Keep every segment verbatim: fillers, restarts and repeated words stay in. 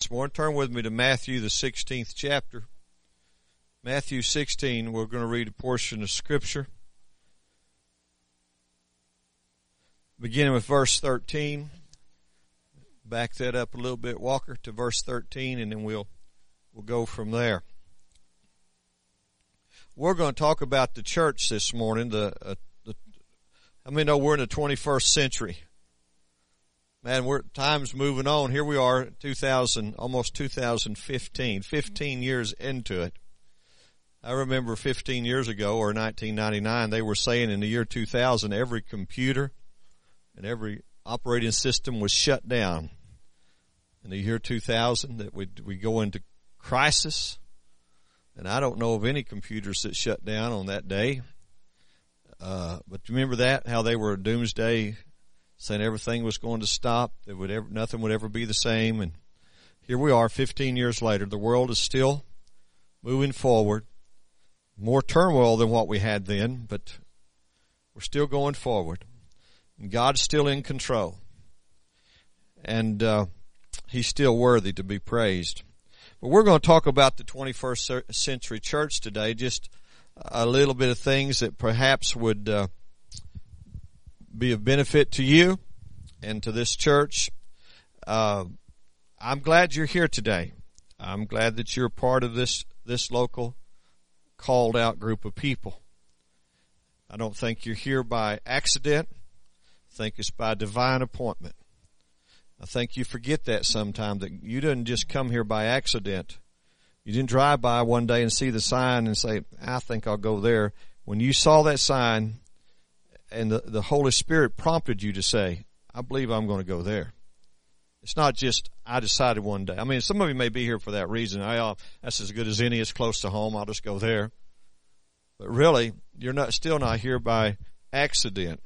this morning. Turn with me to Matthew, the sixteenth chapter. Matthew sixteen, we're going to read a portion of Scripture. Beginning with verse thirteen. Back that up a little bit, Walker, to verse thirteen, and then we'll we'll go from there. We're going to talk about the church this morning. The, uh, the I mean, know we're in the twenty-first century. Man, we're time's moving on. Here we are, two thousand, almost two thousand fifteen, fifteen years into it. I remember fifteen years ago, or nineteen ninety-nine, they were saying in the year two thousand, every computer and every operating system was shut down. In the year two thousand, that we we go into crisis, and I don't know of any computers that shut down on that day. Uh, but remember that, how they were doomsday, saying everything was going to stop, that would ever, nothing would ever be the same. And here we are, fifteen years later. The world is still moving forward, more turmoil than what we had then, but we're still going forward. And God's still in control, and uh, He's still worthy to be praised. But we're going to talk about the twenty-first century church today, just a little bit of things that perhaps would uh, be of benefit to you and to this church. Uh, I'm glad you're here today. I'm glad that you're part of this, this local called out group of people. I don't think you're here by accident. I think it's by divine appointment. I think you forget that sometimes, that you didn't just come here by accident. You didn't drive by one day and see the sign and say, I think I'll go there. When you saw that sign and the, the Holy Spirit prompted you to say, I believe I'm going to go there. It's not just, I decided one day. I mean, some of you may be here for that reason. I, uh, that's as good as any. It's close to home. I'll just go there. But really, you're not still not here by accident.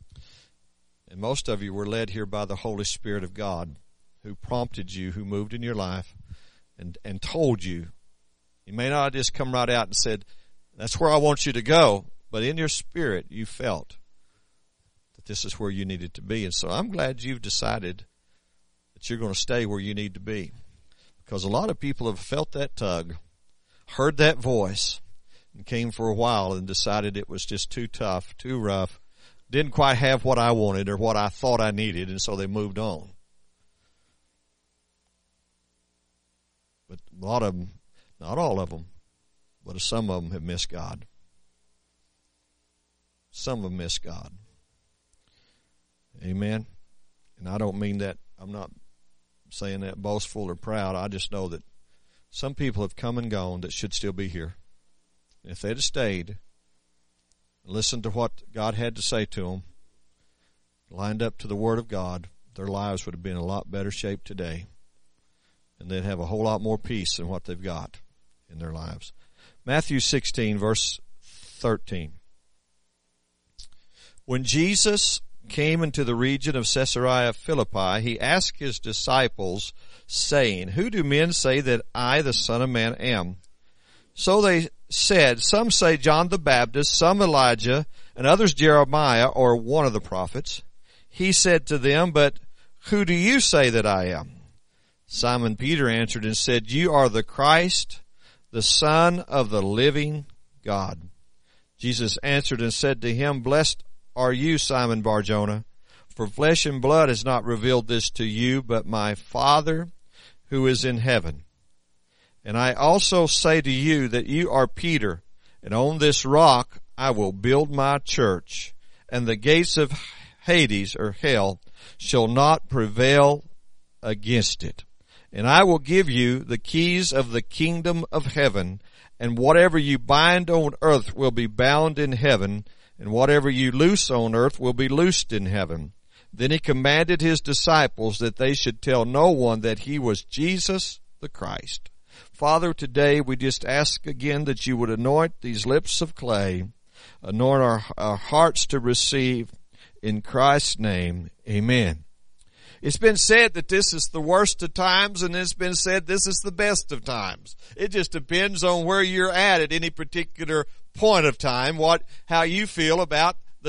And most of you were led here by the Holy Spirit of God, who prompted you, who moved in your life and, and told you. You may not have just come right out and said, that's where I want you to go. But in your spirit, you felt that this is where you needed to be. And so I'm glad you've decided that you're going to stay where you need to be. Because a lot of people have felt that tug, heard that voice, and came for a while and decided it was just too tough, too rough, didn't quite have what I wanted or what I thought I needed, and so they moved on. But a lot of them, not all of them, but some of them have missed God. Some have missed God. Amen. And I don't mean that, I'm not saying that boastful or proud. I just know that some people have come and gone that should still be here. And if they'd have stayed, listened to what God had to say to them, lined up to the Word of God, their lives would have been in a lot better shape today. And they'd have a whole lot more peace than what they've got in their lives. Matthew sixteen, verse thirteen. When Jesus came into the region of Caesarea Philippi, he asked his disciples, saying, Who do men say that I, the Son of Man, am? So they said, Some say John the Baptist, some Elijah, and others Jeremiah, or one of the prophets. He said to them, But who do you say that I am? Simon Peter answered and said, You are the Christ, the Son of the living God. Jesus answered and said to him, Blessed are you, Simon Bar-Jonah, for flesh and blood has not revealed this to you, but my Father who is in heaven. And I also say to you that you are Peter, and on this rock I will build my church, and the gates of Hades, or hell, shall not prevail against it. And I will give you the keys of the kingdom of heaven, and whatever you bind on earth will be bound in heaven, and whatever you loose on earth will be loosed in heaven. Then he commanded his disciples that they should tell no one that he was Jesus the Christ. Father, today we just ask again that you would anoint these lips of clay, anoint our, our hearts to receive. In Christ's name, amen. It's been said that this is the worst of times, and it's been said this is the best of times. It just depends on where you're at at any particular point of time, what, how you feel about the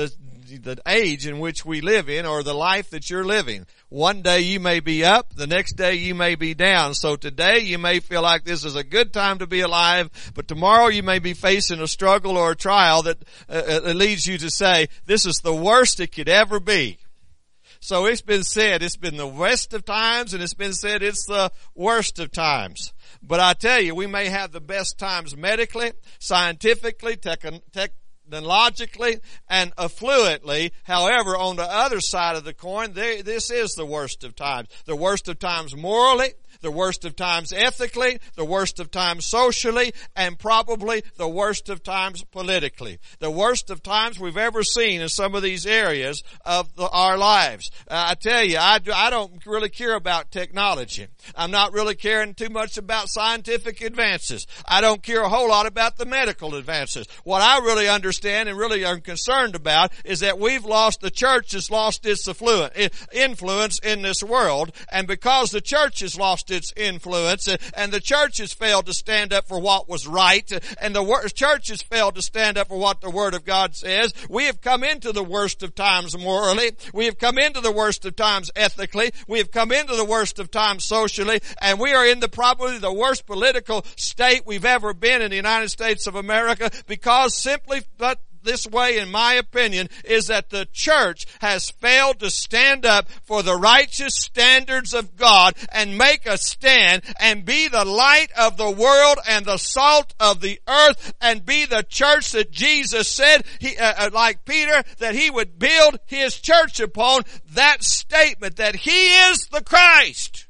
the age in which we live in or the life that you're living. One day you may be up, the next day you may be down. So today you may feel like this is a good time to be alive, but tomorrow you may be facing a struggle or a trial that uh, leads you to say, this is the worst it could ever be. So it's been said, it's been the best of times, and it's been said it's the worst of times. But I tell you, we may have the best times medically, scientifically, techn- technologically, and affluently. However, on the other side of the coin, there, this is the worst of times. The worst of times morally, the worst of times ethically, the worst of times socially, and probably the worst of times politically. The worst of times we've ever seen in some of these areas of the, our lives. Uh, I tell you, I, do, I don't really care about technology. I'm not really caring too much about scientific advances. I don't care a whole lot about the medical advances. What I really understand and really am concerned about is that we've lost, the church has lost its influence in this world, and because the church has lost its influence, and the church has failed to stand up for what was right, and the church has failed to stand up for what the Word of God says, we have come into the worst of times morally, we have come into the worst of times ethically, we have come into the worst of times socially, and we are in the probably the worst political state we've ever been in the United States of America, because simply but this way, in my opinion, is that the church has failed to stand up for the righteous standards of God and make a stand and be the light of the world and the salt of the earth and be the church that Jesus said, he, uh, like Peter, that he would build his church upon, that statement that he is the Christ.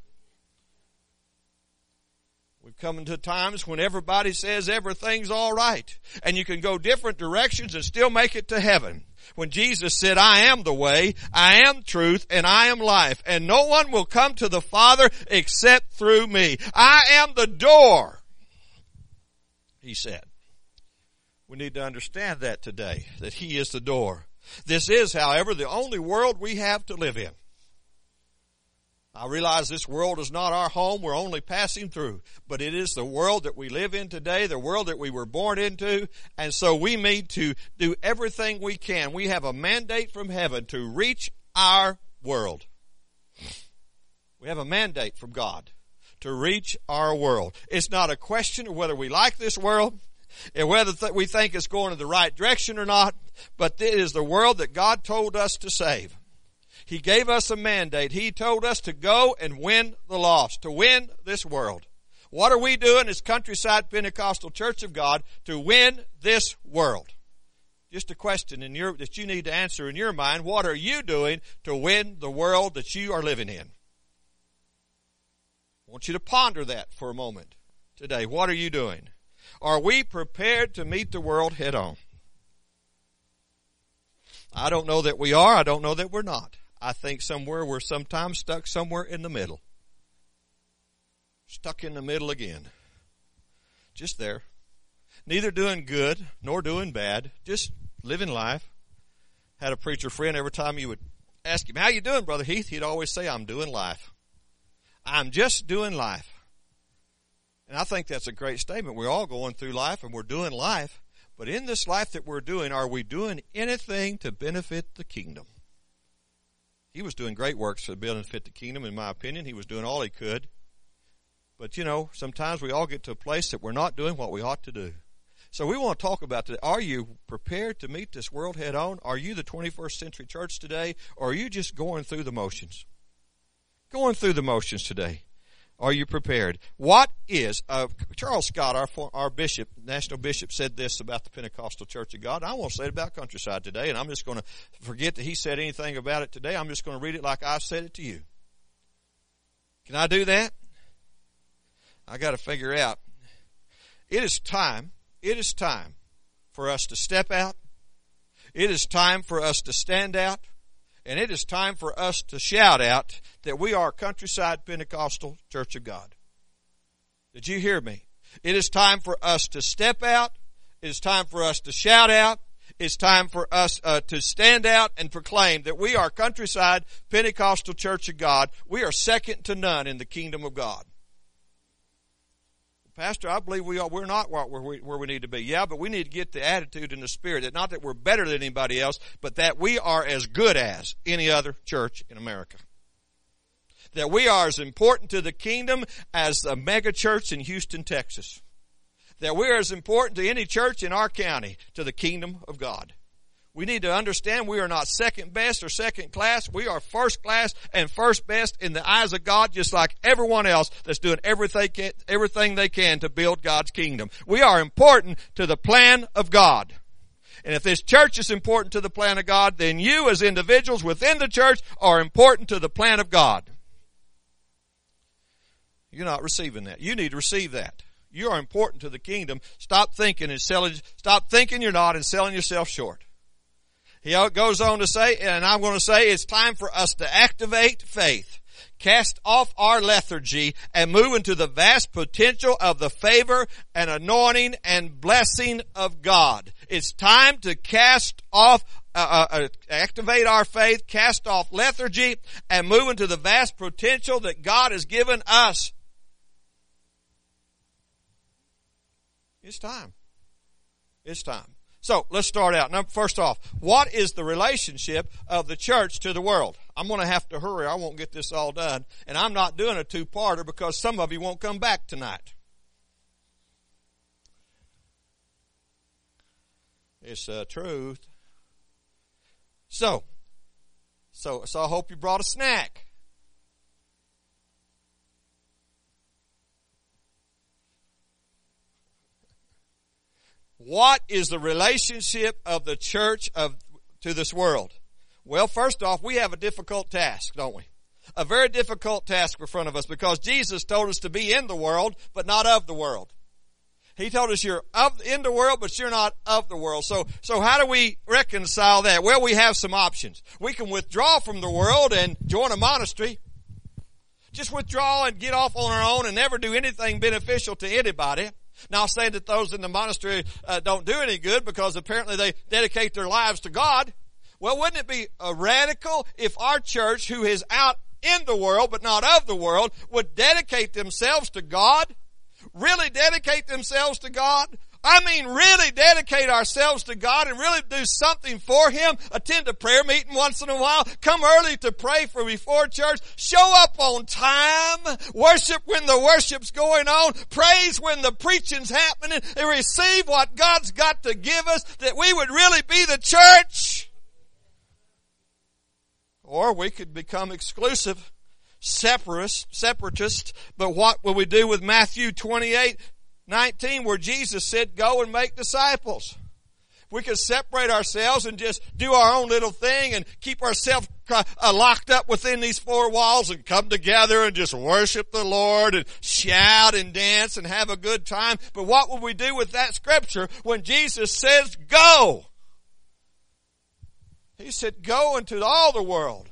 Coming to times when everybody says everything's all right, and you can go different directions and still make it to heaven. When Jesus said, I am the way, I am truth, and I am life, and no one will come to the Father except through me. I am the door, he said. We need to understand that today, that he is the door. This is, however, the only world we have to live in. I realize this world is not our home. We're only passing through. But it is the world that we live in today, the world that we were born into. And so we need to do everything we can. We have a mandate from heaven to reach our world. We have a mandate from God to reach our world. It's not a question of whether we like this world and whether th- we think it's going in the right direction or not, but it is the world that God told us to save. He gave us a mandate. He told us to go and win the lost, to win this world. What are we doing as Countryside Pentecostal Church of God to win this world? Just a question in your, that you need to answer in your mind. What are you doing to win the world that you are living in? I want you to ponder that for a moment today. What are you doing? Are we prepared to meet the world head on? I don't know that we are. I don't know that we're not. I think somewhere we're sometimes stuck somewhere in the middle. Stuck in the middle again. Just there. Neither doing good nor doing bad. Just living life. Had a preacher friend, every time you would ask him, how you doing, Brother Heath? He'd always say, I'm doing life. I'm just doing life. And I think that's a great statement. We're all going through life and we're doing life. But in this life that we're doing, are we doing anything to benefit the kingdom? He was doing great works to benefit the kingdom, in my opinion. He was doing all he could. But, you know, sometimes we all get to a place that we're not doing what we ought to do. So we want to talk about that. Are you prepared to meet this world head on? Are you the twenty-first century church today? Or are you just going through the motions? Going through the motions today. Are you prepared? What is, uh, Charles Scott, our, our bishop, national bishop, said this about the Pentecostal Church of God. I won't say it about Countryside today, and I'm just going to forget that he said anything about it today. I'm just going to read it like I said it to you. Can I do that? I got to figure out. It is time, it is time for us to step out. It is time for us to stand out. And it is time for us to shout out that we are Countryside Pentecostal Church of God. Did you hear me? It is time for us to step out. It is time for us to shout out. It's time for us uh, to stand out and proclaim that we are Countryside Pentecostal Church of God. We are second to none in the kingdom of God. Pastor, I believe we are, we're not where we, where we need to be. Yeah, but we need to get the attitude and the spirit that not that we're better than anybody else, but that we are as good as any other church in America. That we are as important to the kingdom as the mega church in Houston, Texas. That we are as important to any church in our county to the kingdom of God. We need to understand we are not second best or second class. We are first class and first best in the eyes of God, just like everyone else that's doing everything, everything they can to build God's kingdom. We are important to the plan of God. And if this church is important to the plan of God, then you as individuals within the church are important to the plan of God. You're not receiving that. You need to receive that. You are important to the kingdom. Stop thinking and selling, stop thinking you're not and selling yourself short. He goes on to say, and I'm going to say, it's time for us to activate faith, cast off our lethargy, and move into the vast potential of the favor and anointing and blessing of God. It's time to cast off, uh, uh, activate our faith, cast off lethargy, and move into the vast potential that God has given us. It's time. It's time. So, let's start out. Now, first off, what is the relationship of the church to the world? I'm going to have to hurry. I won't get this all done. And I'm not doing a two-parter because some of you won't come back tonight. It's the truth. So, so, so I hope you brought a snack. What is the relationship of the church of to this world? Well, first off, we have a difficult task, don't we? A very difficult task in front of us because Jesus told us to be in the world, but not of the world. He told us you're of, in the world, but you're not of the world. So, so how do we reconcile that? Well, we have some options. We can withdraw from the world and join a monastery. Just withdraw and get off on our own and never do anything beneficial to anybody. Now, saying that those in the monastery uh, don't do any good because apparently they dedicate their lives to God. Well, wouldn't it be uh, radical if our church, who is out in the world but not of the world, would dedicate themselves to God? Really dedicate themselves to God? I mean, really dedicate ourselves to God and really do something for Him. Attend a prayer meeting once in a while. Come early to pray for before church. Show up on time. Worship when the worship's going on. Praise when the preaching's happening. And receive what God's got to give us, that we would really be the church. Or we could become exclusive, separatist, separatist. But what will we do with Matthew twenty-eight nineteen, where Jesus said, go and make disciples? We could separate ourselves and just do our own little thing and keep ourselves uh, locked up within these four walls and come together and just worship the Lord and shout and dance and have a good time. But what will we do with that scripture when Jesus says, go? He said, go into all the world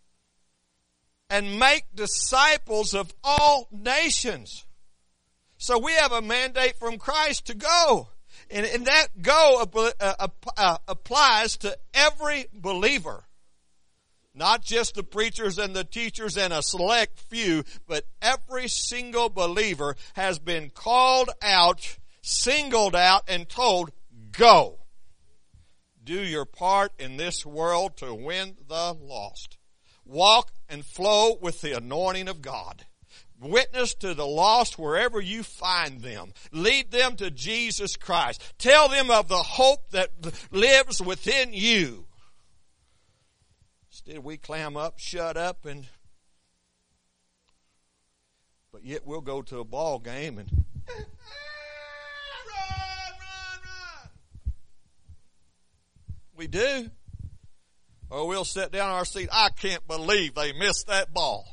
and make disciples of all nations. So we have a mandate from Christ to go. And, and that go uh, uh, applies to every believer. Not just the preachers and the teachers and a select few, but every single believer has been called out, singled out, and told, go. Do your part in this world to win the lost. Walk and flow with the anointing of God. Witness to the lost wherever you find them. Lead them to Jesus Christ. Tell them of the hope that lives within you. Instead we clam up, shut up, and but yet we'll go to a ball game and run, run, run. We do. Or we'll sit down in our seat. I can't believe they missed that ball.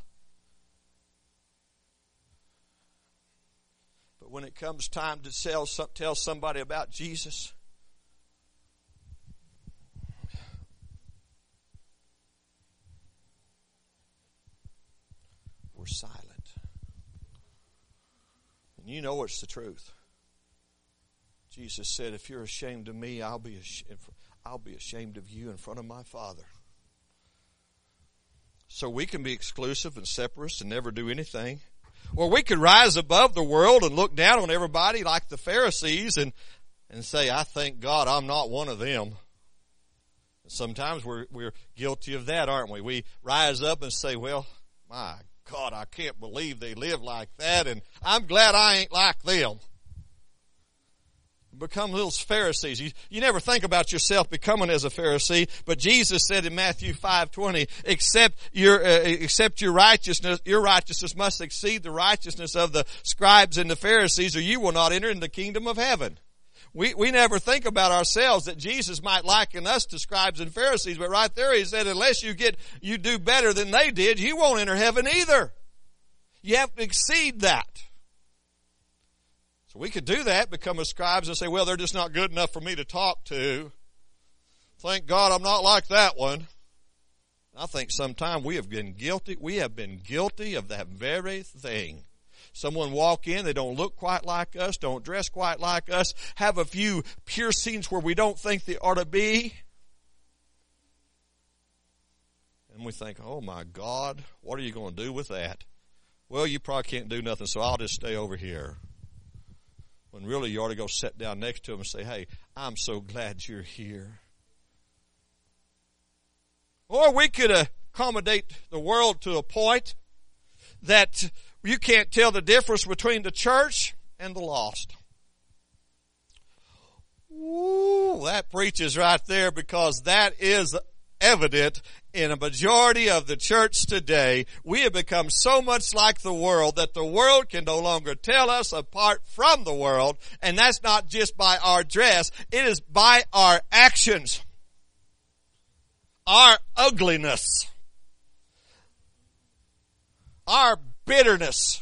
When it comes time to tell, tell somebody about Jesus, we're silent. And you know it's the truth. Jesus said, if you're ashamed of me, I'll be ashamed, I'll be ashamed of you in front of my Father. So we can be exclusive and separatist and never do anything. Or we could rise above the world and look down on everybody like the Pharisees and, and say, I thank God I'm not one of them. Sometimes we're, we're guilty of that, aren't we? We rise up and say, well, my God, I can't believe they live like that, and I'm glad I ain't like them. Become little Pharisees. You, you never think about yourself becoming as a Pharisee, but Jesus said in Matthew five twenty, except your, uh, except your righteousness, your righteousness must exceed the righteousness of the scribes and the Pharisees, or you will not enter in the kingdom of heaven. We, we never think about ourselves that Jesus might liken us to scribes and Pharisees, but right there he said, unless you get, you do better than they did, you won't enter heaven either. You have to exceed that. So we could do that, become as scribes and say, well, they're just not good enough for me to talk to. Thank God I'm not like that one. I think sometime we have been guilty, we have been guilty of that very thing. Someone walk in, they don't look quite like us, don't dress quite like us, have a few piercings where we don't think they ought to be. And we think, oh my God, what are you going to do with that? Well, you probably can't do nothing, so I'll just stay over here. When really you ought to go sit down next to them and say, hey, I'm so glad you're here. Or we could accommodate the world to a point that you can't tell the difference between the church and the lost. Ooh, that preaches right there, because that is evident in a majority of the church today. We have become so much like the world that the world can no longer tell us apart from the world. And that's not just by our dress. It is by our actions. Our ugliness. Our bitterness.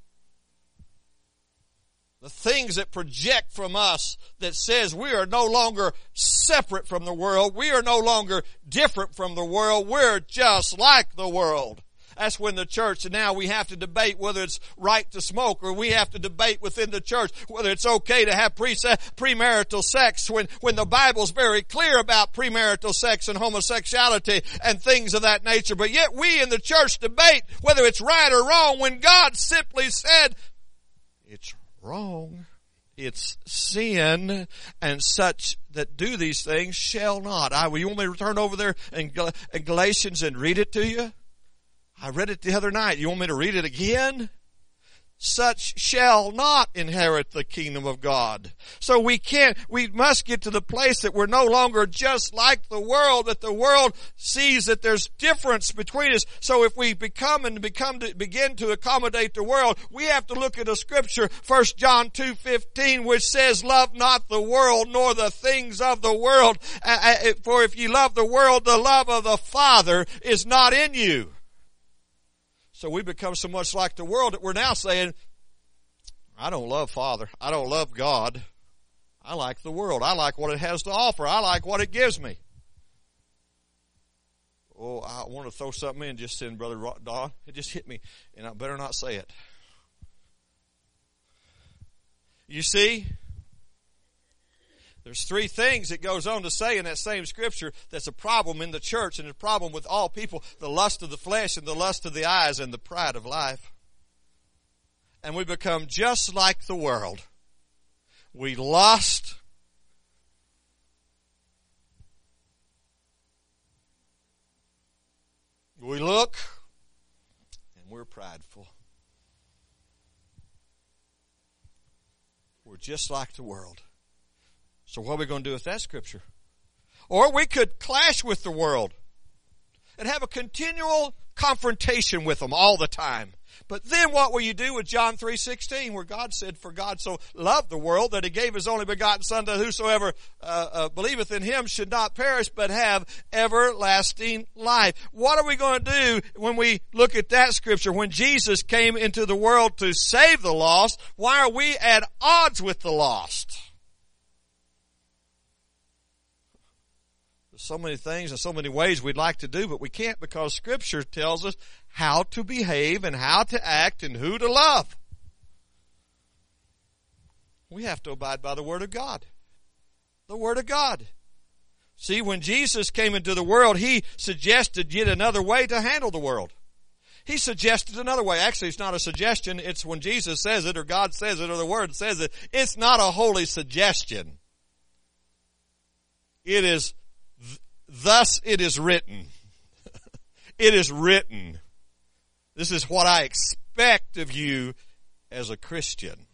The things that project from us that says we are no longer separate from the world. We are no longer different from the world. We're just like the world. That's when the church, now we have to debate whether it's right to smoke, or we have to debate within the church whether it's okay to have pre- premarital sex, when, when the Bible's very clear about premarital sex and homosexuality and things of that nature. But yet we in the church debate whether it's right or wrong, when God simply said, it's wrong. It's sin, and such that do these things shall not. I, you want me to turn over there in, Gal- in Galatians and read it to you? I read it the other night. You want me to read it again? Such shall not inherit the kingdom of God. So we can't, we must get to the place that we're no longer just like the world, that the world sees that there's difference between us. So if we become and become to begin to accommodate the world, we have to look at a scripture, First John two fifteen, which says, love not the world nor the things of the world. For if you love the world, the love of the Father is not in you. So we become so much like the world that we're now saying, I don't love Father. I don't love God. I like the world. I like what it has to offer. I like what it gives me. Oh, I want to throw something in just in, Brother Don. It just hit me, and I better not say it. You see, there's three things it goes on to say in that same scripture that's a problem in the church and a problem with all people: the lust of the flesh and the lust of the eyes and the pride of life. And we become just like the world. We lust. We look, and we're prideful. We're just like the world. So what are we going to do with that scripture? Or we could clash with the world and have a continual confrontation with them all the time. But then what will you do with John three sixteen, where God said, for God so loved the world that he gave his only begotten Son, that whosoever uh, uh, believeth in him should not perish but have everlasting life. What are we going to do when we look at that scripture? When Jesus came into the world to save the lost, why are we at odds with the lost? There's so many things and so many ways we'd like to do, but we can't, because Scripture tells us how to behave and how to act and who to love. We have to abide by the Word of God. The Word of God. See, when Jesus came into the world, he suggested yet another way to handle the world. He suggested another way. Actually, it's not a suggestion. It's when Jesus says it or God says it or the Word says it. It's not a holy suggestion. It is, thus it is written. It is written. This is what I expect of you as a Christian.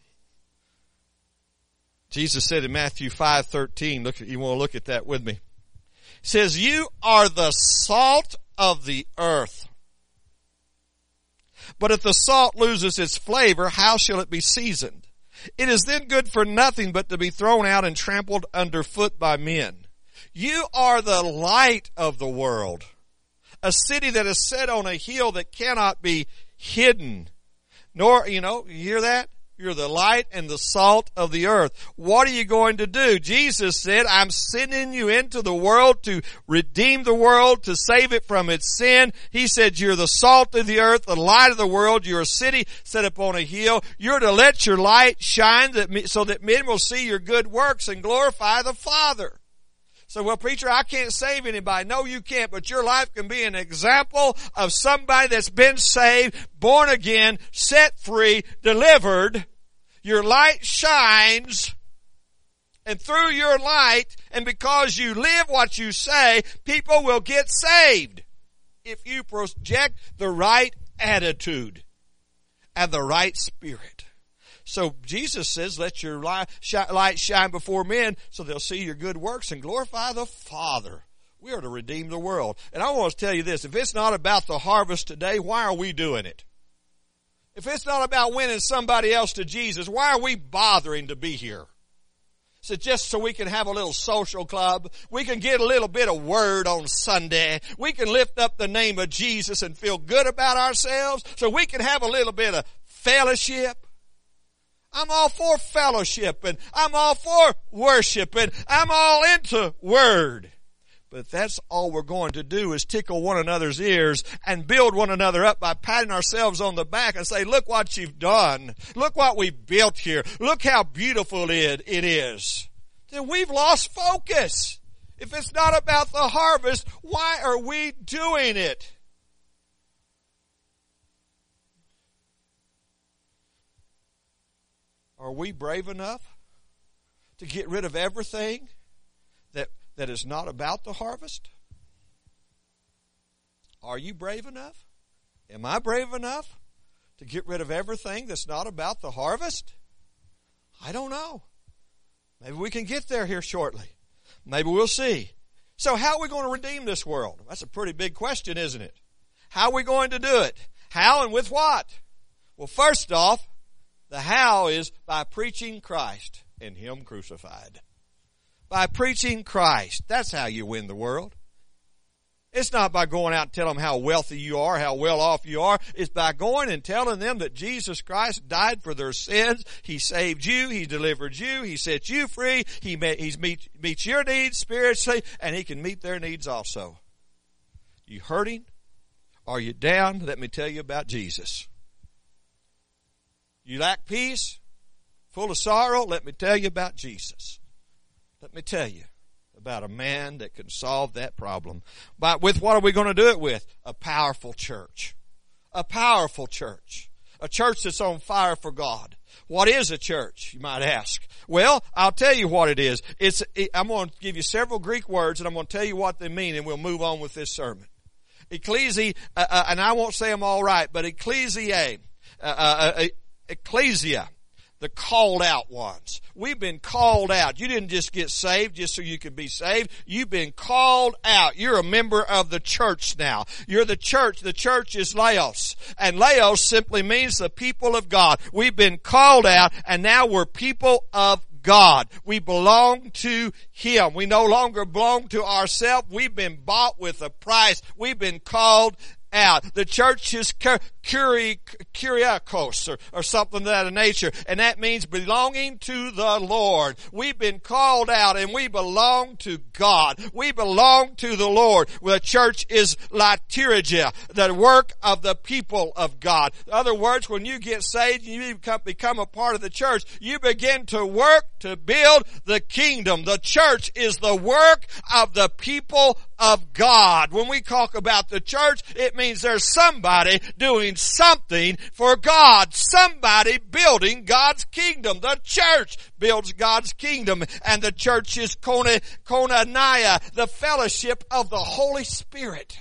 Jesus said in Matthew five thirteen, look, you want to look at that with me. It says, you are the salt of the earth. But if the salt loses its flavor, how shall it be seasoned? It is then good for nothing but to be thrown out and trampled underfoot by men. You are the light of the world, a city that is set on a hill that cannot be hidden. Nor, you know, you hear that? You're the light and the salt of the earth. What are you going to do? Jesus said, I'm sending you into the world to redeem the world, to save it from its sin. He said, you're the salt of the earth, the light of the world. You're a city set upon a hill. You're to let your light shine that, so that men will see your good works and glorify the Father. So, well, preacher, I can't save anybody. No, you can't, but your life can be an example of somebody that's been saved, born again, set free, delivered. Your light shines, and through your light, and because you live what you say, people will get saved if you project the right attitude and the right spirit. So Jesus says, let your light shine before men so they'll see your good works and glorify the Father. We are to redeem the world. And I want to tell you this, if it's not about the harvest today, why are we doing it? If it's not about winning somebody else to Jesus, why are we bothering to be here? Is it just so we can have a little social club? We can get a little bit of word on Sunday. We can lift up the name of Jesus and feel good about ourselves so we can have a little bit of fellowship. I'm all for fellowship and I'm all for worship and I'm all into word. But if that's all we're going to do is tickle one another's ears and build one another up by patting ourselves on the back and say, look what you've done. Look what we built here. Look how beautiful it, it is. Then we've lost focus. If it's not about the harvest, why are we doing it? Are we brave enough to get rid of everything that that is not about the harvest? Are you brave enough? Am I brave enough to get rid of everything that's not about the harvest? I don't know. Maybe we can get there here shortly. Maybe we'll see. So how are we going to redeem this world? That's a pretty big question, isn't it? How are we going to do it? How and with what? Well, first off, the how is by preaching Christ and Him crucified. By preaching Christ. That's how you win the world. It's not by going out and telling them how wealthy you are, how well off you are. It's by going and telling them that Jesus Christ died for their sins. He saved you. He delivered you. He set you free. He He meet, meets your needs spiritually, and He can meet their needs also. You hurting? Are you down? Let me tell you about Jesus. You lack peace? Full of sorrow? Let me tell you about Jesus. Let me tell you about a man that can solve that problem. But with what are we going to do it with? A powerful church. A powerful church. A church that's on fire for God. What is a church, you might ask? Well, I'll tell you what it is. It's, it, I'm going to give you several Greek words and I'm going to tell you what they mean and we'll move on with this sermon. Ecclesi, uh, uh, and I won't say them all right, but ecclesia, uh, uh, uh, ecclesia. The called out ones. We've been called out. You didn't just get saved just so you could be saved. You've been called out. You're a member of the church now. You're the church. The church is Laos. And Laos simply means the people of God. We've been called out and now we're people of God. We belong to Him. We no longer belong to ourselves. We've been bought with a price. We've been called out. The church is kuriakos, or, or something of that nature. And that means belonging to the Lord. We've been called out and we belong to God. We belong to the Lord. The church is liturgia, the work of the people of God. In other words, when you get saved and you become, become a part of the church, you begin to work to build the kingdom. The church is the work of the people of God. When we talk about the church, it means there's somebody doing something for God. Somebody building God's kingdom. The church builds God's kingdom. And the church is koinonia, the fellowship of the Holy Spirit.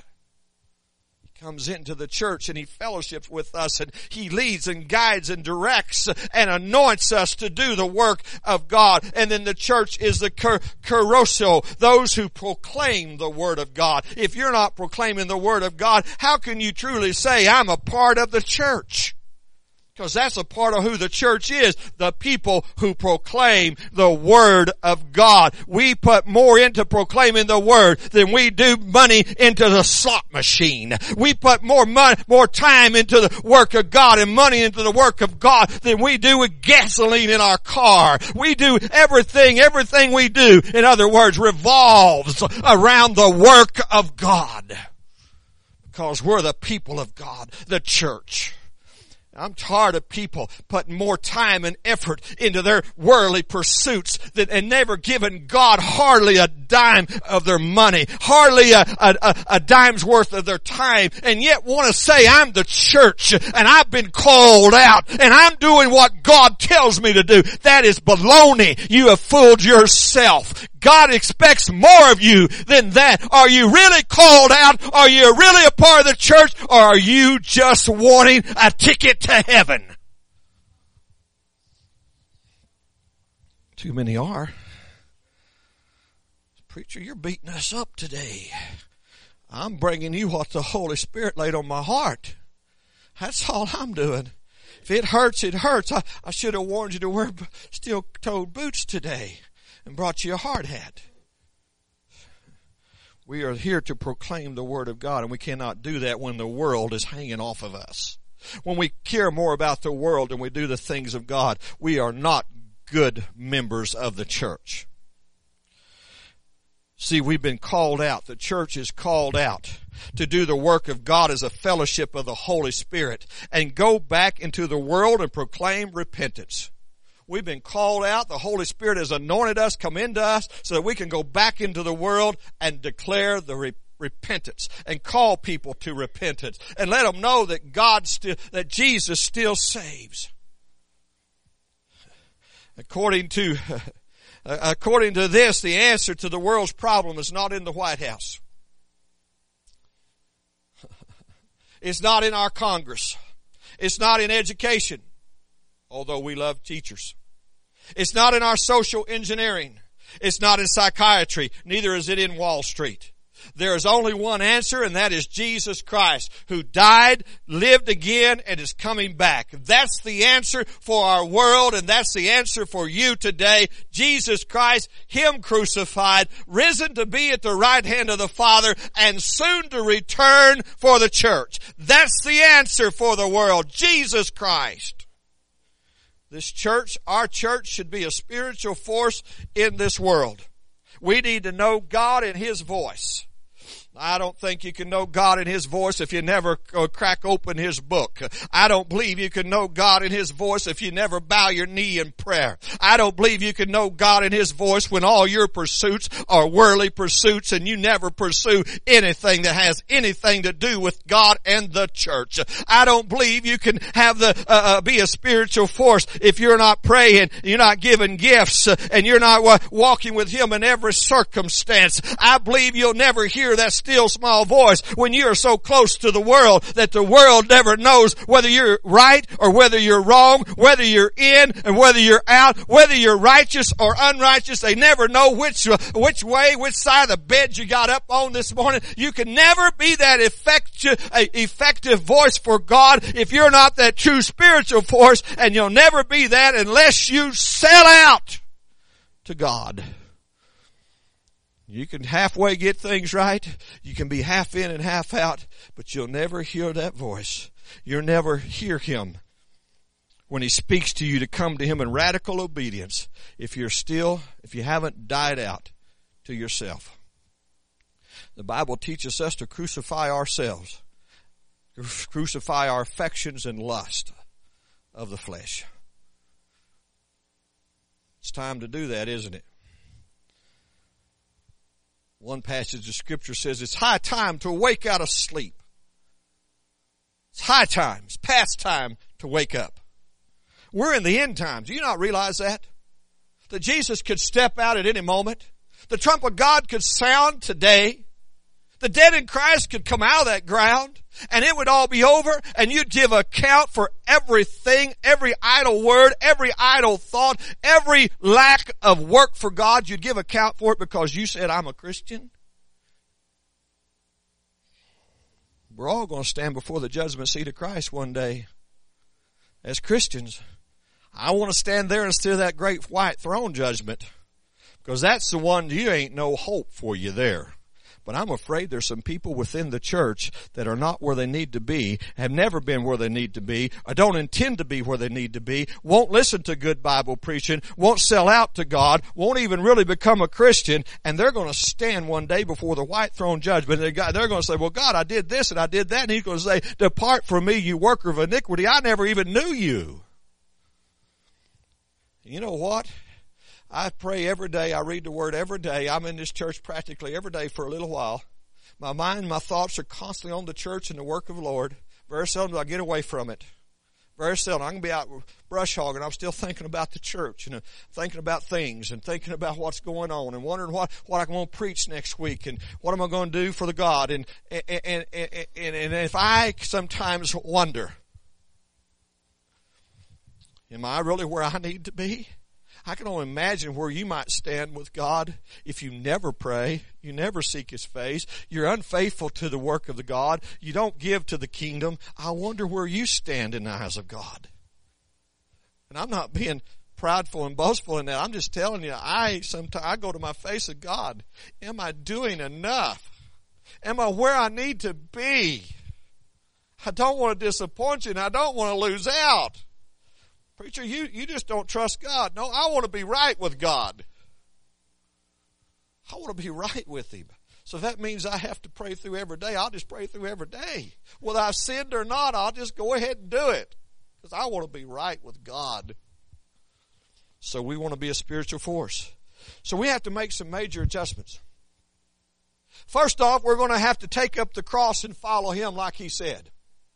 Comes into the church and he fellowships with us and he leads and guides and directs and anoints us to do the work of God. And then the church is the kerusso, those who proclaim the word of God. If you're not proclaiming the word of God, how can you truly say, I'm a part of the church? Because that's a part of who the church is, the people who proclaim the Word of God. We put more into proclaiming the Word than we do money into the slot machine. We put more money, more time into the work of God and money into the work of God than we do with gasoline in our car. We do everything, everything we do, in other words, revolves around the work of God. Because we're the people of God, the church. I'm tired of people putting more time and effort into their worldly pursuits than, and never giving God hardly a dime of their money, hardly a, a, a dime's worth of their time, and yet want to say, I'm the church, and I've been called out, and I'm doing what God tells me to do. That is baloney. You have fooled yourself. God expects more of you than that. Are you really called out? Are you really a part of the church? Or are you just wanting a ticket to heaven? Too many are. Preacher, you're beating us up today. I'm bringing you what the Holy Spirit laid on my heart. That's all I'm doing. If it hurts, it hurts. I, I should have warned you to wear steel-toed boots today and brought you a hard hat. We are here to proclaim the Word of God, and we cannot do that when the world is hanging off of us. When we care more about the world than we do the things of God, we are not good members of the church. See, we've been called out. The church is called out to do the work of God as a fellowship of the Holy Spirit and go back into the world and proclaim repentance. We've been called out. The Holy Spirit has anointed us, come into us, so that we can go back into the world and declare the re- repentance and call people to repentance and let them know that God still, that Jesus still saves. According to, according to this, the answer to the world's problem is not in the White House. It's not in our Congress. It's not in education, although we love teachers. It's not in our social engineering. It's not in psychiatry. Neither is it in Wall Street. There is only one answer, and that is Jesus Christ, who died, lived again, and is coming back. That's the answer for our world, and that's the answer for you today. Jesus Christ, Him crucified, risen to be at the right hand of the Father, and soon to return for the church. That's the answer for the world. Jesus Christ. This church, our church, should be a spiritual force in this world. We need to know God and His voice. I don't think you can know God in His voice if you never crack open His book. I don't believe you can know God in His voice if you never bow your knee in prayer. I don't believe you can know God in His voice when all your pursuits are worldly pursuits and you never pursue anything that has anything to do with God and the church. I don't believe you can have the uh, uh, be a spiritual force if you're not praying, you're not giving gifts, uh, and you're not uh, walking with Him in every circumstance. I believe you'll never hear that still small voice when you are so close to the world that the world never knows whether you're right or whether you're wrong, whether you're in and whether you're out, whether you're righteous or unrighteous. They never know which which way, which side of the bed you got up on this morning. You can never be that effective, effective voice for God if you're not that true spiritual force, and you'll never be that unless you sell out to God. You can halfway get things right. You can be half in and half out, but you'll never hear that voice You'll never hear Him when He speaks to you to come to Him in radical obedience if you're still, if you haven't died out to yourself. The Bible teaches us to crucify ourselves, to crucify our affections and lust of the flesh. It's time to do that, isn't it? One passage of Scripture says it's high time to wake out of sleep. It's high time, it's past time to wake up. We're in the end times. Do you not realize that? That Jesus could step out at any moment. The trump of God could sound today. The dead in Christ could come out of that ground, and it would all be over, and you'd give account for everything, every idle word, every idle thought, every lack of work for God. You'd give account for it because you said, I'm a Christian. We're all going to stand before the judgment seat of Christ one day as Christians. I want to stand there instead of that great white throne judgment, because that's the one you ain't no hope for you there. But I'm afraid there's some people within the church that are not where they need to be, have never been where they need to be, or don't intend to be where they need to be, won't listen to good Bible preaching, won't sell out to God, won't even really become a Christian, and they're going to stand one day before the white throne judgment. They're going to say, well, God, I did this and I did that. And He's going to say, depart from me, you worker of iniquity. I never even knew you. You know what? I pray every day. I read the Word every day. I'm in this church practically every day for a little while. My mind, my thoughts are constantly on the church and the work of the Lord. Very seldom do I get away from it. Very seldom. I can be out brush hogging. I'm still thinking about the church and thinking about things and thinking about what's going on and wondering what, what I'm going to preach next week and what am I going to do for the God. And, and, and, and, and if I sometimes wonder, am I really where I need to be? I can only imagine where you might stand with God if you never pray, you never seek His face, you're unfaithful to the work of the God, you don't give to the kingdom. I wonder where you stand in the eyes of God. And I'm not being proudful and boastful in that. I'm just telling you, I sometimes I go to my face of God. Am I doing enough? Am I where I need to be? I don't want to disappoint you, and I don't want to lose out. Preacher, you, you just don't trust God. No, I want to be right with God. I want to be right with Him. So if that means I have to pray through every day, I'll just pray through every day. Whether I've sinned or not, I'll just go ahead and do it. Because I want to be right with God. So we want to be a spiritual force. So we have to make some major adjustments. First off, we're going to have to take up the cross and follow Him like He said.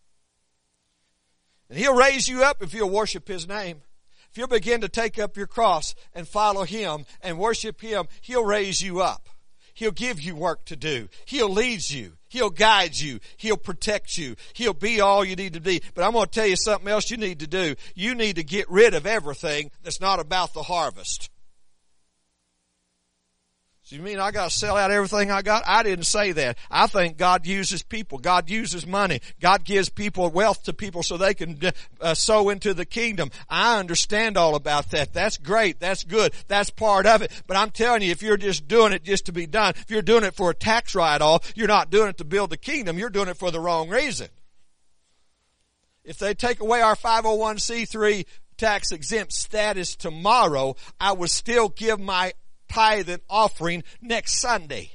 And He'll raise you up if you'll worship His name. If you'll begin to take up your cross and follow Him and worship Him, He'll raise you up. He'll give you work to do. He'll lead you. He'll guide you. He'll protect you. He'll be all you need to be. But I'm going to tell you something else you need to do. You need to get rid of everything that's not about the harvest. So you mean I got to sell out everything I got? I didn't say that. I think God uses people. God uses money. God gives people wealth to people so they can uh, sow into the kingdom. I understand all about that. That's great. That's good. That's part of it. But I'm telling you, if you're just doing it just to be done, if you're doing it for a tax write-off, you're not doing it to build the kingdom. You're doing it for the wrong reason. If they take away our five oh one c three tax exempt status tomorrow, I would still give my tithe and offering next Sunday.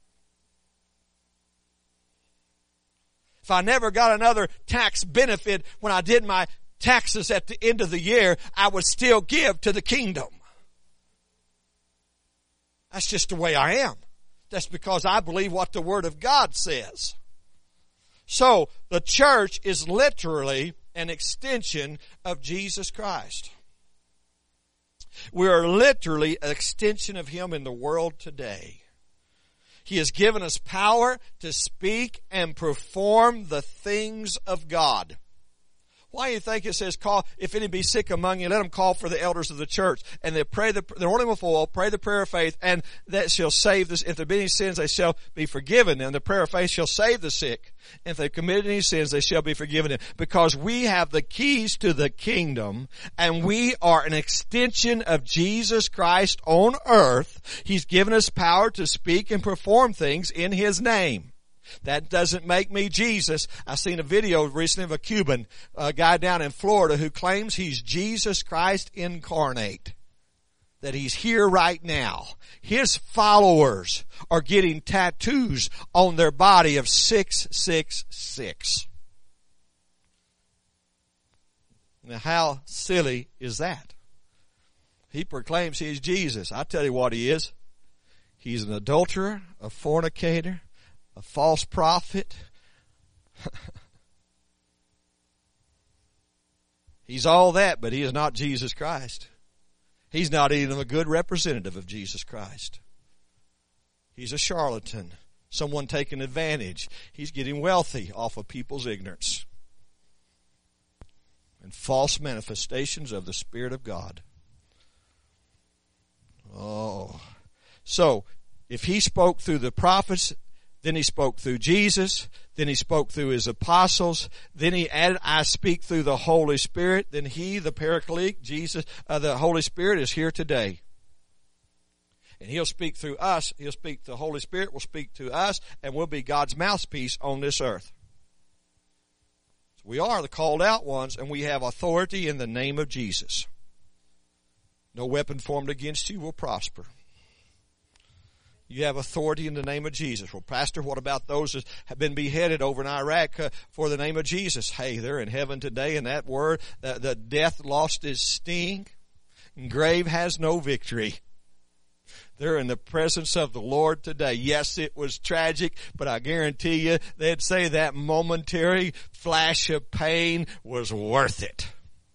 If I never got another tax benefit when I did my taxes at the end of the year, I would still give to the kingdom. That's just the way I am. That's because I believe what the Word of God says. So, the church is literally an extension of Jesus Christ. We are literally an extension of Him in the world today. He has given us power to speak and perform the things of God. Why do you think it says, call, if any be sick among you, let them call for the elders of the church, and they pray the, they anoint him with oil, pray the prayer of faith, and that shall save this. If there be any sins, they shall be forgiven them. The prayer of faith shall save the sick. And if they've committed any sins, they shall be forgiven them. Because we have the keys to the kingdom, and we are an extension of Jesus Christ on earth. He's given us power to speak and perform things in His name. That doesn't make me Jesus. I seen a video recently of a Cuban a guy down in Florida who claims he's Jesus Christ incarnate. That he's here right now. His followers are getting tattoos on their body of six six six. Now how silly is that? He proclaims he's Jesus. I tell you what he is. He's an adulterer, a fornicator, a false prophet. He's all that, but he is not Jesus Christ. He's not even a good representative of Jesus Christ. He's a charlatan, someone taking advantage. He's getting wealthy off of people's ignorance and false manifestations of the Spirit of God. Oh. So, if he spoke through the prophets, then he spoke through Jesus, then he spoke through his apostles, then he added, I speak through the Holy Spirit, then he, the Paraclete, Jesus, uh, the Holy Spirit is here today. And he'll speak through us, he'll speak, the Holy Spirit will speak to us, and we'll be God's mouthpiece on this earth. So we are the called out ones, and we have authority in the name of Jesus. No weapon formed against you will prosper. You have authority in the name of Jesus. Well, Pastor, what about those that have been beheaded over in Iraq uh, for the name of Jesus? Hey, they're in heaven today, and that word, uh, the death lost its sting, and grave has no victory. They're in the presence of the Lord today. Yes, it was tragic, but I guarantee you, they'd say that momentary flash of pain was worth it.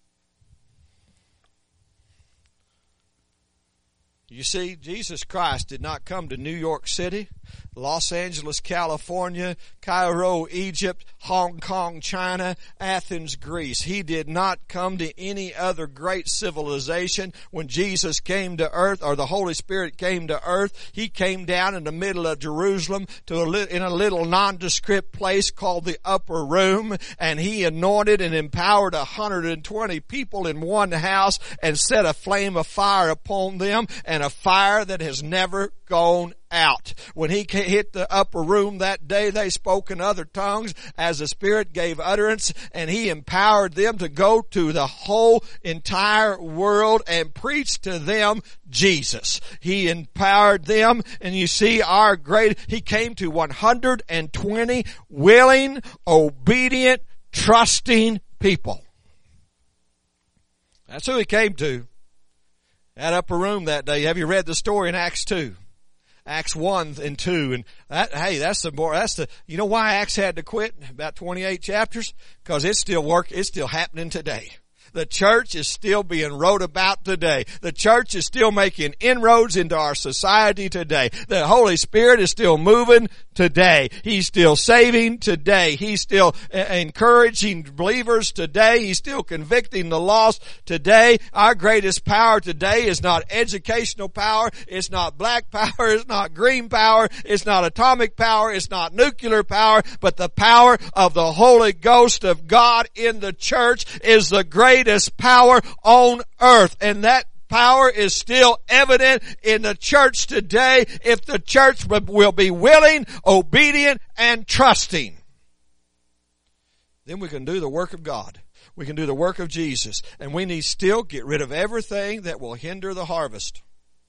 You see, Jesus Christ did not come to New York City, Los Angeles, California, Cairo, Egypt, Hong Kong, China, Athens, Greece. He did not come to any other great civilization. When Jesus came to earth, or the Holy Spirit came to earth, He came down in the middle of Jerusalem to a li- in a little nondescript place called the Upper Room, and He anointed and empowered one hundred twenty people in one house and set a flame of fire upon them, and a fire that has never gone out. When He hit the upper room that day, they spoke in other tongues as the Spirit gave utterance, and He empowered them to go to the whole entire world and preach to them Jesus. He empowered them, and you see our great, He came to one hundred twenty willing, obedient, trusting people. That's who He came to. That upper room that day. Have you read the story in Acts two? Acts one and two, and that, hey, that's the more, that's the, you know why Acts had to quit? About twenty-eight chapters? Because it's still work, it's still happening today. The church is still being wrote about today. The church is still making inroads into our society today. The Holy Spirit is still moving today. He's still saving today. He's still encouraging believers today. He's still convicting the lost today. Our greatest power today is not educational power. It's not black power. It's not green power. It's not atomic power. It's not nuclear power. But the power of the Holy Ghost of God in the church is the greatest power on earth. And that power is still evident in the church today if the church will be willing, obedient, and trusting. Then we can do the work of God. We can do the work of Jesus. And we need still get rid of everything that will hinder the harvest.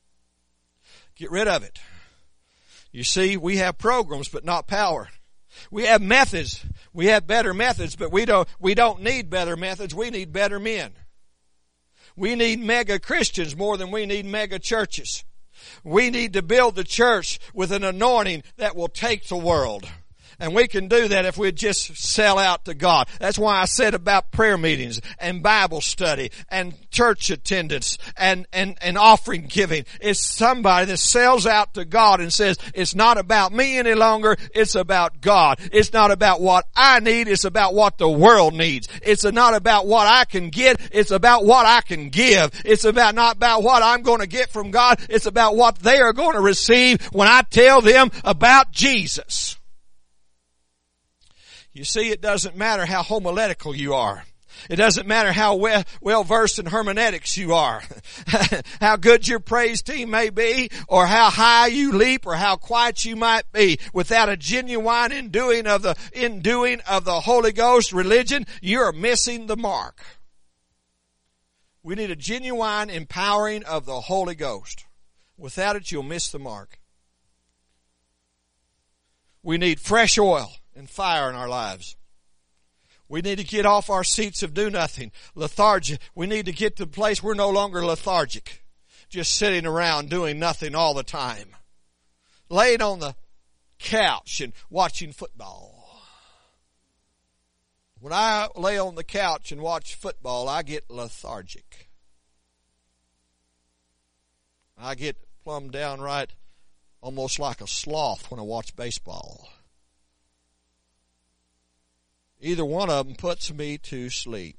Get rid of it. You see, we have programs, but not power. We have methods. We have better methods, but we don't, we don't need better methods. We need better men. We need mega Christians more than we need mega churches. We need to build the church with an anointing that will take the world. And we can do that if we just sell out to God. That's why I said about prayer meetings and Bible study and church attendance and, and, and offering giving. It's somebody that sells out to God and says, it's not about me any longer. It's about God. It's not about what I need. It's about what the world needs. It's not about what I can get. It's about what I can give. It's about not about what I'm going to get from God. It's about what they are going to receive when I tell them about Jesus. You see, it doesn't matter how homiletical you are. It doesn't matter how well, well versed in hermeneutics you are, how good your praise team may be, or how high you leap, or how quiet you might be. Without a genuine enduing of the enduing of the Holy Ghost religion, you're missing the mark. We need a genuine empowering of the Holy Ghost. Without it, you'll miss the mark. We need fresh oil and fire in our lives. We need to get off our seats of do nothing, lethargy. We need to get to the place we're no longer lethargic, just sitting around doing nothing all the time, laying on the couch and watching football. When I lay on the couch and watch football, I get lethargic. I get plumb downright almost like a sloth when I watch baseball. Either one of them puts me to sleep.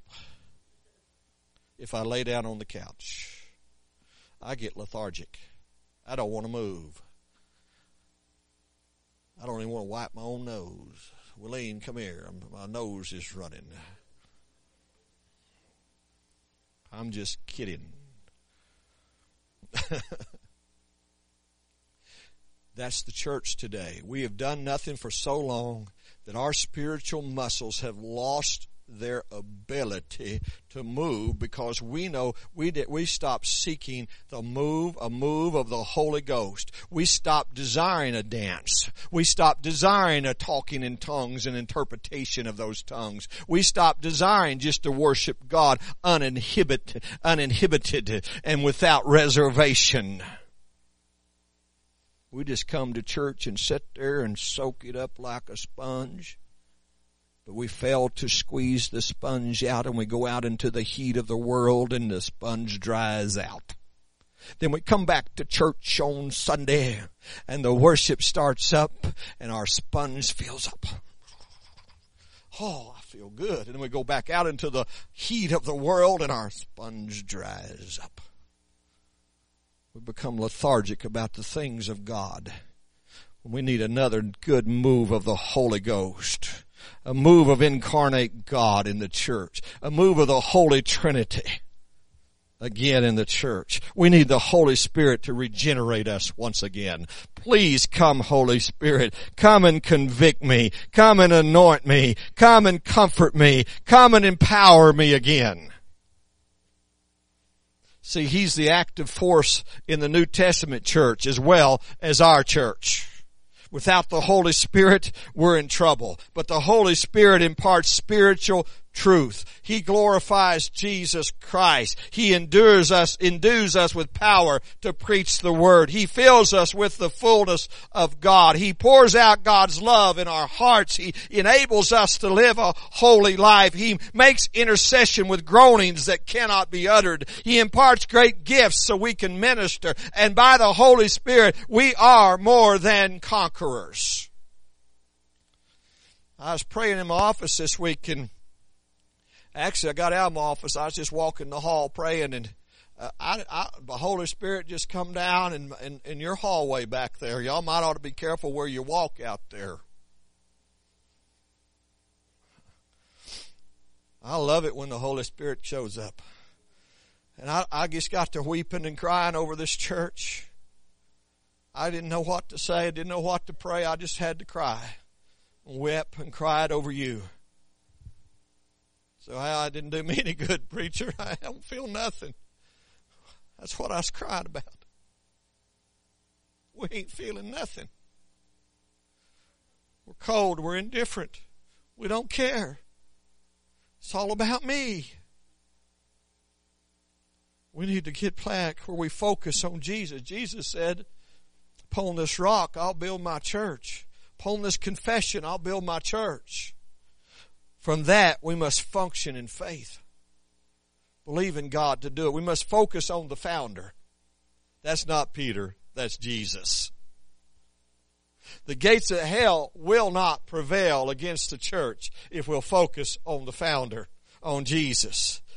If I lay down on the couch, I get lethargic. I don't want to move. I don't even want to wipe my own nose. Willeen, come here. My nose is running. I'm just kidding. That's the church today. We have done nothing for so long that our spiritual muscles have lost their ability to move because we know we did, we stopped seeking the move, a move of the Holy Ghost. We stopped desiring a dance. We stopped desiring a talking in tongues and interpretation of those tongues. We stopped desiring just to worship God uninhibited, uninhibited and without reservation. We just come to church and sit there and soak it up like a sponge. But we fail to squeeze the sponge out, and we go out into the heat of the world and the sponge dries out. Then we come back to church on Sunday and the worship starts up and our sponge fills up. Oh, I feel good. And then we go back out into the heat of the world and our sponge dries up. We become lethargic about the things of God. We need another good move of the Holy Ghost. A move of incarnate God in the church. A move of the Holy Trinity again in the church. We need the Holy Spirit to regenerate us once again. Please come, Holy Spirit. Come and convict me. Come and anoint me. Come and comfort me. Come and empower me again. See, He's the active force in the New Testament church as well as our church. Without the Holy Spirit, we're in trouble. But the Holy Spirit imparts spiritual truth. He glorifies Jesus Christ. He endures us, endues us with power to preach the Word. He fills us with the fullness of God. He pours out God's love in our hearts. He enables us to live a holy life. He makes intercession with groanings that cannot be uttered. He imparts great gifts so we can minister. And by the Holy Spirit, we are more than conquerors. I was praying in my office this week, and actually, I got out of my office. I was just walking the hall praying, and uh, I, I, the Holy Spirit just come down in, in, in your hallway back there. Y'all might ought to be careful where you walk out there. I love it when the Holy Spirit shows up. And I, I just got to weeping and crying over this church. I didn't know what to say. I didn't know what to pray. I just had to cry. And wept and cried over you. So I didn't do me any good, preacher. I don't feel nothing. That's what I was crying about. We ain't feeling nothing. We're cold. We're indifferent. We don't care. It's all about me. We need to get back where we focus on Jesus. Jesus said, upon this rock, I'll build my church. Upon this confession, I'll build my church. From that, we must function in faith. Believe in God to do it. We must focus on the founder. That's not Peter. That's Jesus. The gates of hell will not prevail against the church if we'll focus on the founder, on Jesus.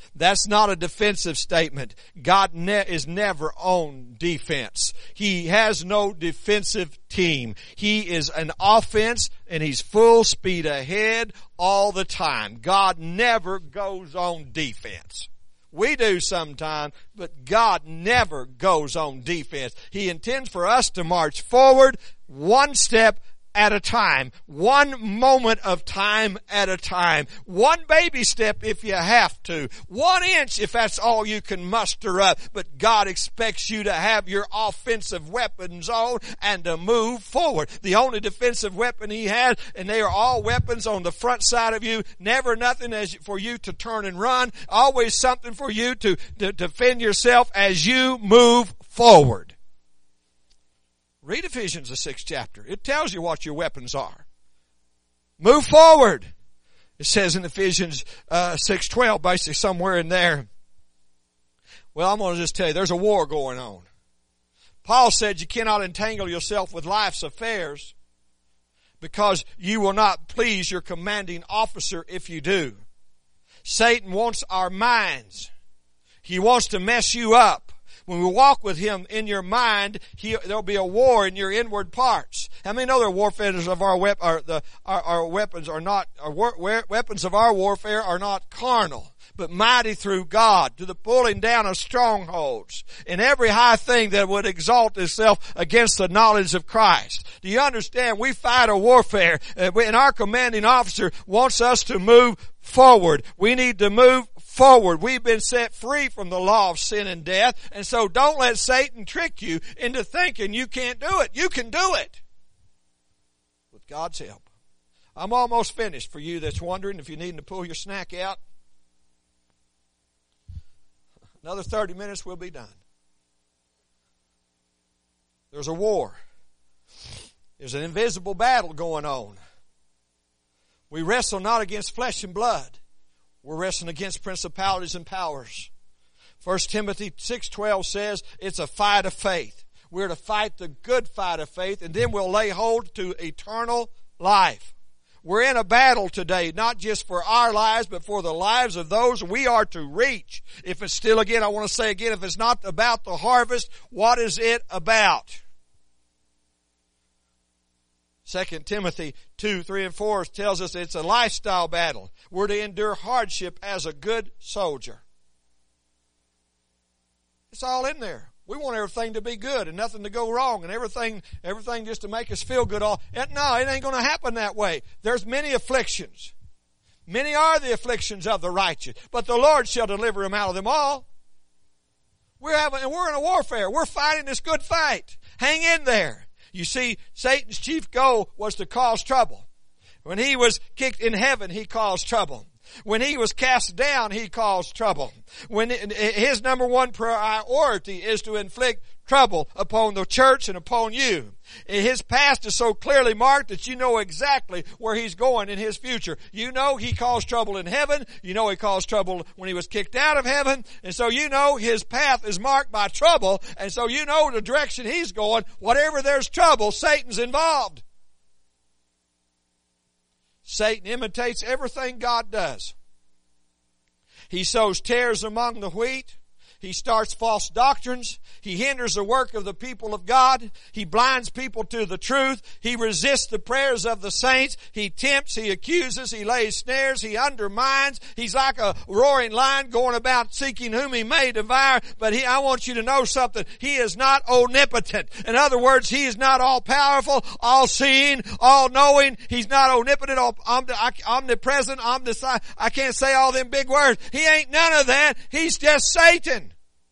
That's not a defensive statement. God ne- is never on defense. He has no defensive team. He is an offense, and He's full speed ahead all the time. God never goes on defense. We do sometimes, but God never goes on defense. He intends for us to march forward one step at a time, one moment of time at a time, one baby step if you have to, one inch if that's all you can muster up. But God expects you to have your offensive weapons on and to move forward. The only defensive weapon He has, and they are all weapons on the front side of you, never nothing as for you to turn and run, always something for you to, to defend yourself as you move forward. Read Ephesians, the sixth chapter. It tells you what your weapons are. Move forward. It says in Ephesians uh, six twelve, basically somewhere in there. Well, I'm going to just tell you, there's a war going on. Paul said you cannot entangle yourself with life's affairs because you will not please your commanding officer if you do. Satan wants our minds. He wants to mess you up. When we walk with Him in your mind, he, there'll be a war in your inward parts. How many know the warfare of our, wep- or the, our, our weapons are not, our war, weapons of our warfare are not carnal, but mighty through God to the pulling down of strongholds and every high thing that would exalt itself against the knowledge of Christ. Do you understand? We fight a warfare, and our commanding officer wants us to move forward. We need to move forward. We've been set free from the law of sin and death, and so don't let Satan trick you into thinking you can't do it. You can do it with God's help. I'm almost finished. For you that's wondering if you need to pull your snack out, another thirty minutes we'll be done. There's a war. There's an invisible battle going on. We wrestle not against flesh and blood. We're wrestling against principalities and powers. First Timothy six twelve says it's a fight of faith. We're to fight the good fight of faith, and then we'll lay hold to eternal life. We're in a battle today, not just for our lives, but for the lives of those we are to reach. If it's still, again, I want to say again, if it's not about the harvest, what is it about? Second Timothy two, three, and four tells us it's a lifestyle battle. We're to endure hardship as a good soldier. It's all in there. We want everything to be good and nothing to go wrong and everything everything just to make us feel good. All No, it ain't going to happen that way. There's many afflictions. Many are the afflictions of the righteous, but the Lord shall deliver him out of them all. We're having, we're in a warfare. We're fighting this good fight. Hang in there. You see, Satan's chief goal was to cause trouble. When he was kicked in heaven, he caused trouble. When he was cast down, he caused trouble. When his number one priority is to inflict trouble upon the church and upon you. His past is so clearly marked that you know exactly where he's going in his future. You know he caused trouble in heaven. You know he caused trouble when he was kicked out of heaven. And so you know his path is marked by trouble. And so you know the direction he's going. Whatever there's trouble, Satan's involved. Satan imitates everything God does. He sows tares among the wheat. He starts false doctrines. He hinders the work of the people of God. He blinds people to the truth. He resists the prayers of the saints. He tempts. He accuses. He lays snares. He undermines. He's like a roaring lion going about seeking whom he may devour. But he, I want you to know something. He is not omnipotent. In other words, he is not all-powerful, all-seeing, all-knowing. He's not omnipotent, omnipresent, omniscient. I can't say all them big words. He ain't none of that. He's just Satan.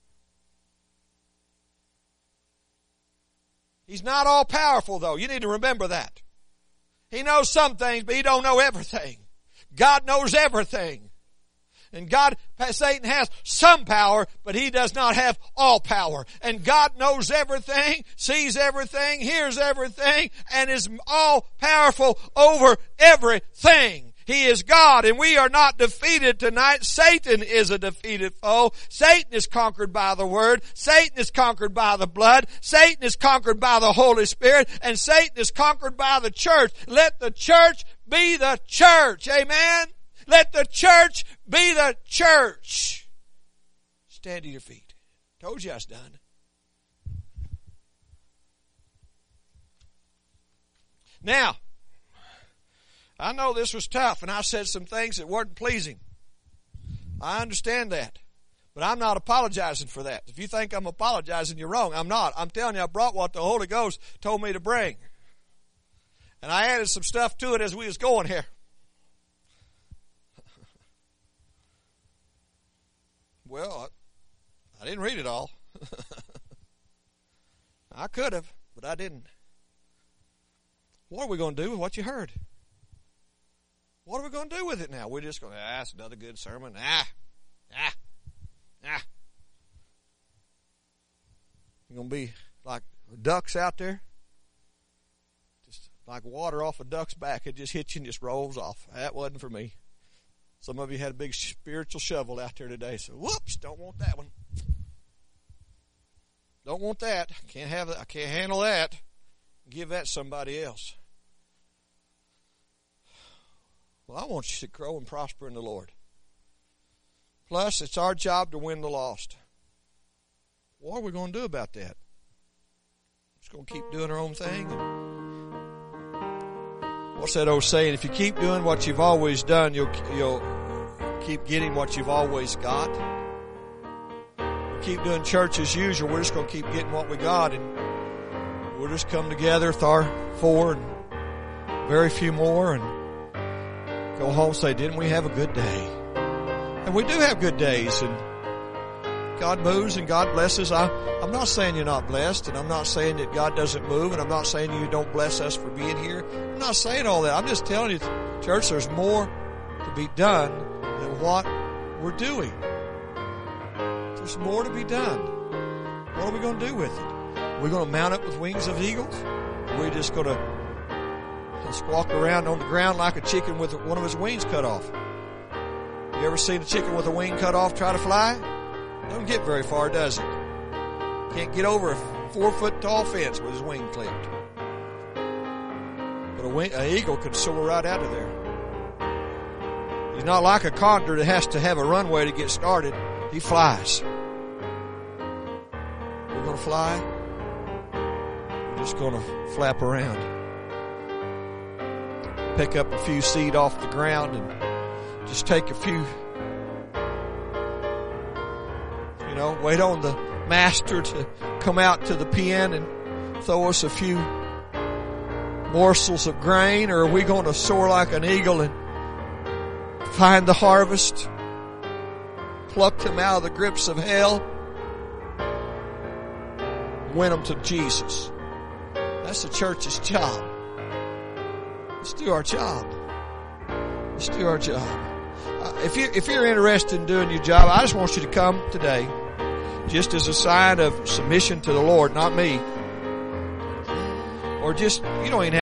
He's not all powerful though. You need to remember that. He knows some things, but he don't know everything. God knows everything. And God, Satan has some power, but he does not have all power. And God knows everything, sees everything, hears everything, and is all powerful over everything. He is God, and we are not defeated tonight. Satan is a defeated foe. Satan is conquered by the Word. Satan is conquered by the blood. Satan is conquered by the Holy Spirit. And Satan is conquered by the church. Let the church be the church. Amen? Let the church be the church. Stand to your feet. Told you I was done. Now, I know this was tough, and I said some things that weren't pleasing. I understand that. But I'm not apologizing for that. If you think I'm apologizing, you're wrong. I'm not. I'm telling you, I brought what the Holy Ghost told me to bring. And I added some stuff to it as we was going here. Well, I didn't read it all. I could have, but I didn't. What are we going to do with what you heard? What are we going to do with it now? We're just going to, ah, that's another good sermon. Ah, ah, ah. You're going to be like ducks out there? Just like water off a duck's back. It just hits you and just rolls off. That wasn't for me. Some of you had a big spiritual shovel out there today. So, whoops, don't want that one. Don't want that. Can't have that. I can't handle that. Give that to somebody else. Well, I want you to grow and prosper in the Lord. Plus, it's our job to win the lost. What are we going to do about that? Just going to keep doing our own thing? What's that old saying? If you keep doing what you've always done, you'll you'll keep getting what you've always got. Keep doing church as usual. We're just going to keep getting what we got, and we'll just come together with our four and very few more and go home and say, didn't we have a good day? And we do have good days, and God moves and God blesses. I, I'm not saying you're not blessed, and I'm not saying that God doesn't move, and I'm not saying you don't bless us for being here. I'm not saying all that. I'm just telling you, church, there's more to be done than what we're doing. There's more to be done. What are we going to do with it? We're going to mount up with wings of eagles? We're just going to squawk around on the ground like a chicken with one of his wings cut off. You ever seen a chicken with a wing cut off try to fly? Doesn't get very far, does it? Can't get over a four foot tall fence with his wing clipped. But a wing, an eagle could soar right out of there. He's not like a condor that has to have a runway to get started. He flies. We're going to fly. We're just going to flap around. Pick up a few seed off the ground and just take a few, you know, wait on the master to come out to the pen and throw us a few morsels of grain, or are we going to soar like an eagle and find the harvest, pluck them out of the grips of hell, win them to Jesus? That's the church's job. Let's do our job. Let's do our job. Uh, if you if you're interested in doing your job, I just want you to come today, just as a sign of submission to the Lord, not me. Or just, you don't even have